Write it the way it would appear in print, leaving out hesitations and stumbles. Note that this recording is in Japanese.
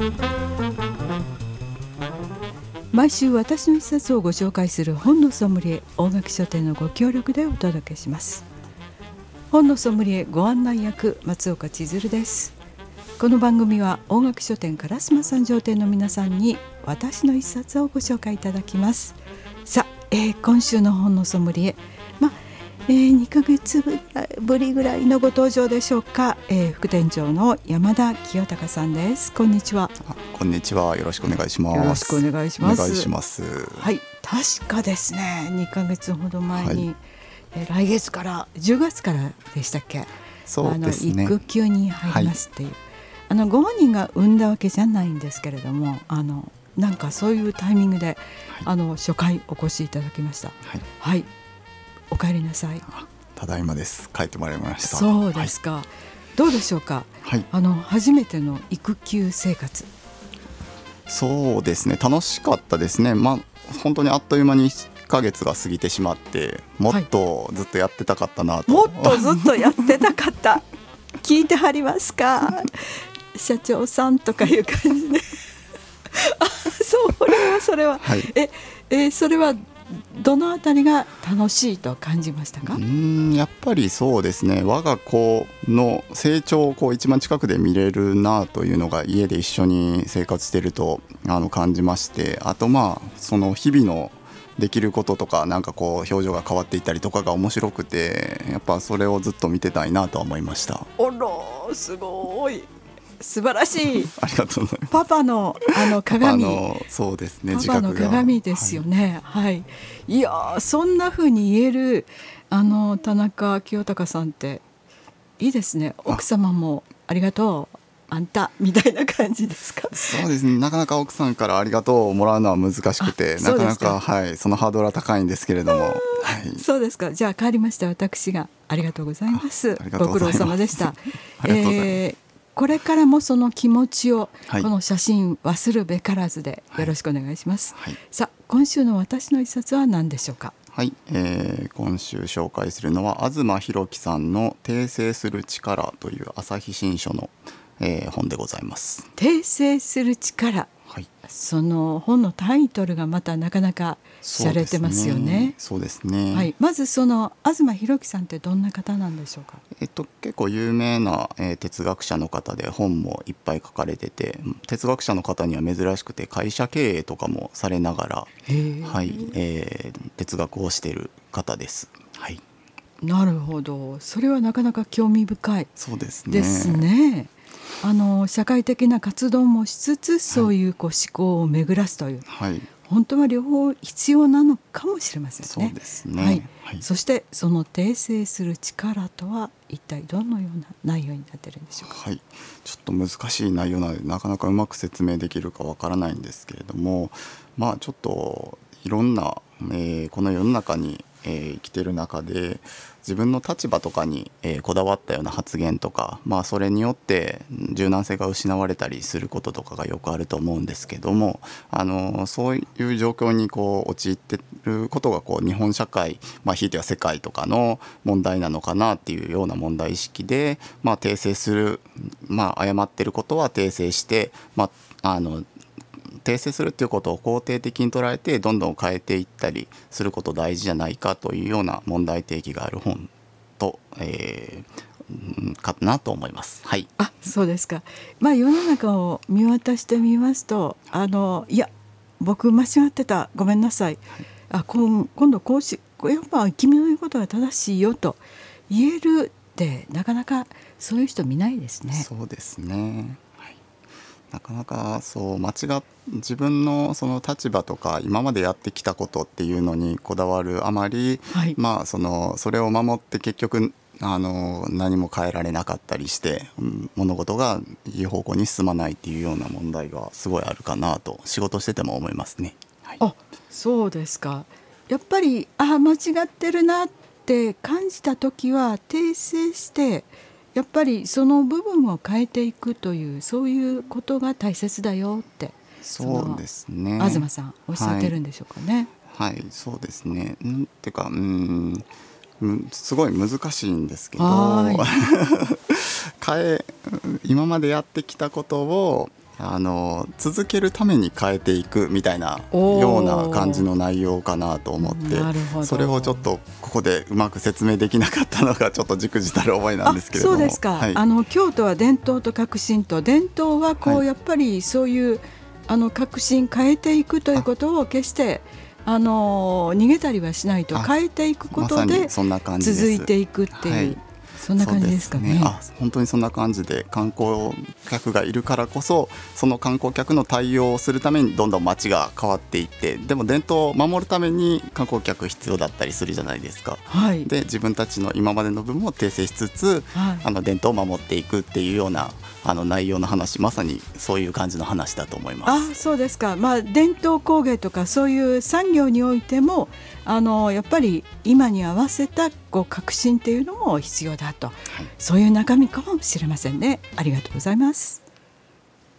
毎週私の一冊をご紹介する本のソムリエ大垣書店のご協力でお届けします。本のソムリエご案内役松岡千鶴です。この番組は大垣書店烏丸三条店の皆さんに私の一冊をご紹介いただきます。さあ、今週の本のソムリエ、2ヶ月ぶりぐらいのご登場でしょうか。副店長の山田清隆さんです。こんにちは。 こんにちは。よろしくお願いします。 よろしくお願いします。 お願いします。 はい、確かですね、2ヶ月ほど前に、来月から10月からでしたっけ。 そうですね、 育休に入りますっていう、ご本人が産んだわけじゃないんですけれども、なんかそういうタイミングで、初回お越しいただきました。はい、お帰りなさい。 ただいまです。帰ってまいりました。 そうですか、どうでしょうか。初めての育休生活。 そうですね、楽しかったですね。本当にあっという間に1ヶ月が過ぎてしまって、もっとずっとやってたかったなと、 もっとずっとやってたかった聞いてはりますか社長さんとかいう感じでそれは、それはどのあたりが楽しいと感じましたか。 やっぱりそうですね、我が子の成長を一番近くで見れるなというのが家で一緒に生活していると感じまして、あとその日々のできることとか、表情が変わっていったりとかが面白くて、やっぱそれをずっと見てたいなと思いました。 おろ、すごい素晴らしいありがとうございます。 パパの鏡、 そうですね、 パパの鏡ですよね。いや、そんな風に言える田中清隆さんっていいですね。奥様もありがとうあんたみたいな感じですか。 そうですね、なかなか奥さんからありがとうをもらうのは難しくて、なかなか、そのハードルは高いんですけれども、 そうですか。じゃあ変わりまして私がありがとうございます。ご苦労様でした。 ありがとうございます。 これからもその気持ちを、この写真忘るべからずでよろしくお願いします。さあ、今週の私の一冊は何でしょうか。 今週紹介するのは東博樹さんの訂正する力という朝日新書の、本でございます。 訂正する力、その本のタイトルがまたなかなか洒落てますよね。 そうですね。 まずその東博樹さんってどんな方なんでしょうか。 結構有名な、哲学者の方で、本もいっぱい書かれてて、哲学者の方には珍しくて会社経営とかもされながら、哲学をしている方です。 なるほど、それはなかなか興味深い。 そうですね。 ですね。社会的な活動もしつつ、そういう思考を巡らすという、本当は両方必要なのかもしれませんね。 そうですね。 そしてその訂正する力とは一体どのような内容になっているんでしょうか。 ちょっと難しい内容なのでなかなかうまく説明できるかわからないんですけれども、ちょっといろんな、この世の中に、生きている中で自分の立場とかに、こだわったような発言とか、それによって柔軟性が失われたりすることとかがよくあると思うんですけども、そういう状況に陥っていることが日本社会、ひいては世界とかの問題なのかなっていうような問題意識で、訂正する、誤っていることは訂正して、訂正するっていうことを肯定的に捉えてどんどん変えていったりすること大事じゃないかというような問題提起がある本と、かなと思います。 そうですか。世の中を見渡してみますと、いや僕間違ってた、ごめんなさい、今度こうし、やっぱ君の言うことが正しいよと言えるってなかなかそういう人見ないですね。 そうですね。なかなか自分のその立場とか今までやってきたことっていうのにこだわるあまり、それを守って結局何も変えられなかったりして、物事がいい方向に進まないっていうような問題がすごいあるかなと仕事してても思いますね。 そうですか。やっぱり間違ってるなって感じた時は訂正して、やっぱりその部分を変えていくという、そういうことが大切だよって、 そうですね、 東さんおっしゃってるんでしょうかね。 そうですね。っていうか、すごい難しいんですけど今までやってきたことを続けるために変えていくみたいなような感じの内容かなと思って、それをちょっとここでうまく説明できなかったのがちょっとじくじたる思いなんですけれども。 そうですか、京都は伝統と革新と、伝統はやっぱりそういう革新変えていくということを決して逃げたりはしないと、変えていくことで続いていくっていう、そんな感じですかね。 本当にそんな感じで、観光客がいるからこそその観光客の対応をするためにどんどん街が変わっていって、でも伝統を守るために観光客必要だったりするじゃないですか、で自分たちの今までの部分を訂正しつつ、伝統を守っていくっていうような内容の話、まさにそういう感じの話だと思います。 そうですか。伝統工芸とかそういう産業においてもやっぱり今に合わせた革新っていうのも必要だと、そういう中身かもしれませんね。ありがとうございます。